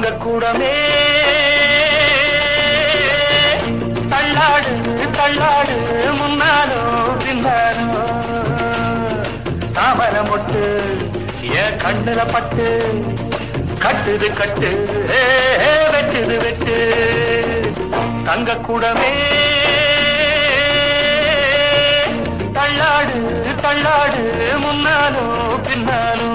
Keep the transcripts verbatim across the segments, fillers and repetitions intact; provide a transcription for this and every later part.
தங்க கூடமே தள்ளாடு தள்ளாடு முன்னாலோ பின்னாலோ தாமரை மொட்டு என் கண்ணுல பட்டு கட்டுது கட்டு வெட்டுது வெட்டு தங்க கூடமே தள்ளாடு தள்ளாடு முன்னாலோ பின்னாலோ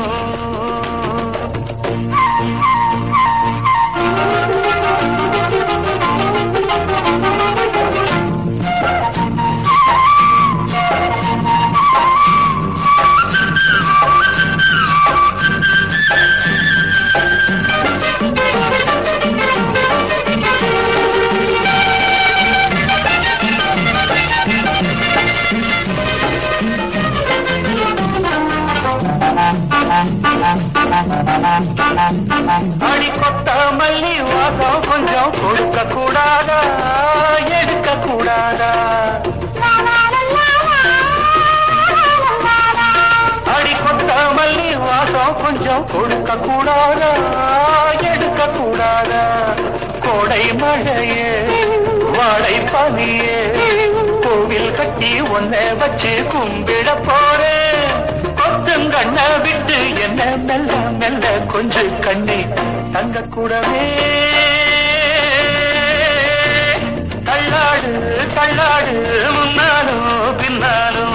அடி கொத்த மல்லி வாசம் கொஞ்சம் கொடுக்க கூடாதா எடுக்க கூடாதா அடி கொத்த மல்லி வாசம் கொஞ்சம் கொடுக்க கூடாதா எடுக்க கூடாதா கோடை மழையே வாடை பனியே கோவில் கட்டி ஒன்ன வச்சு கும்பிட போறேன் கண்ண விட்டு என்ன மெல்ல மெல்ல கொஞ்சம் கண்ணை தங்க கூடவே தள்ளாடு தள்ளாடு முன்னாலும் பின்னாலும்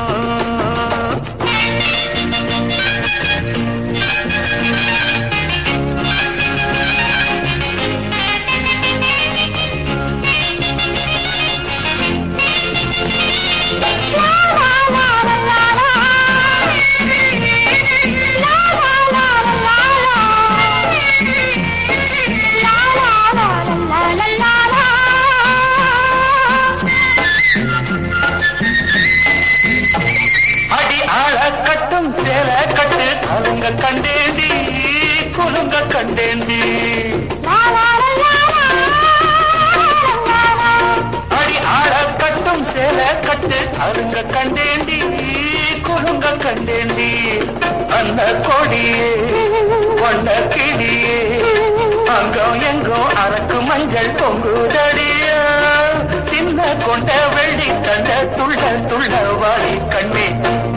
சேல கட்டு கலுங்க கண்டேந்தி குலுங்க கண்டேந்தி அடி ஆட கட்டும் சேல கட்டு கலுங்க கண்டேந்தி குலுங்க கண்டேந்தி அந்த கொடியே கொண்ட கிளியே அங்கம் எங்கும் அரக்கு மஞ்சள் பொங்குதடிய சின்ன கொண்ட வெள்ளி கண்ட துள்ள துள்ள வாடி கண்ணே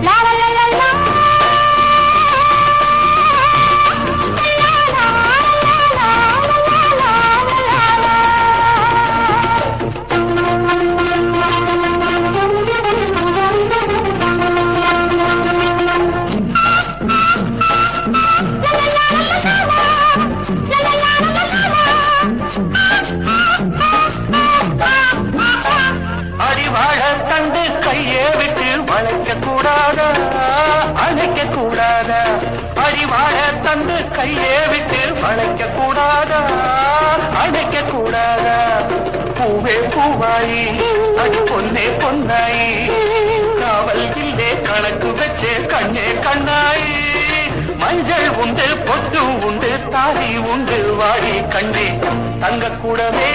அடிவாழ தண்டு கையே விட்டு வளைக்க கூடாதா அழைக்க கூடாதா அடிவாழ தண்டு கையே விட்டு வளைக்க கூடாதா அழைக்க கூடாதா பூவே பூவாயி அது பொன்னே பொன்னாயி காவல் இல்லே கணக்கு வச்சே கண்ணே கண்ணாயி மஞ்சள் உண்டு பொட்டு உண்டு தாலி உண்டு வாடி கண்ணே தங்க கூடவே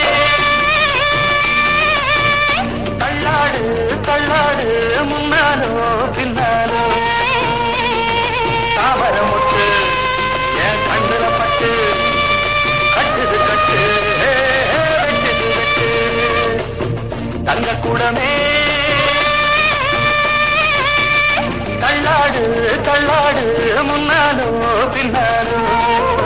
தள்ளாடு தள்ளாடு முன்னாலோ பின்னாலோ தாமரை முட்டு என் கண்ணுல பட்டு கட்டுது கட்டு வெட்டுது வெட்டு தங்க கூடமே தள்ளாடு தள்ளாடு முன்னாலோ பின்னாலோ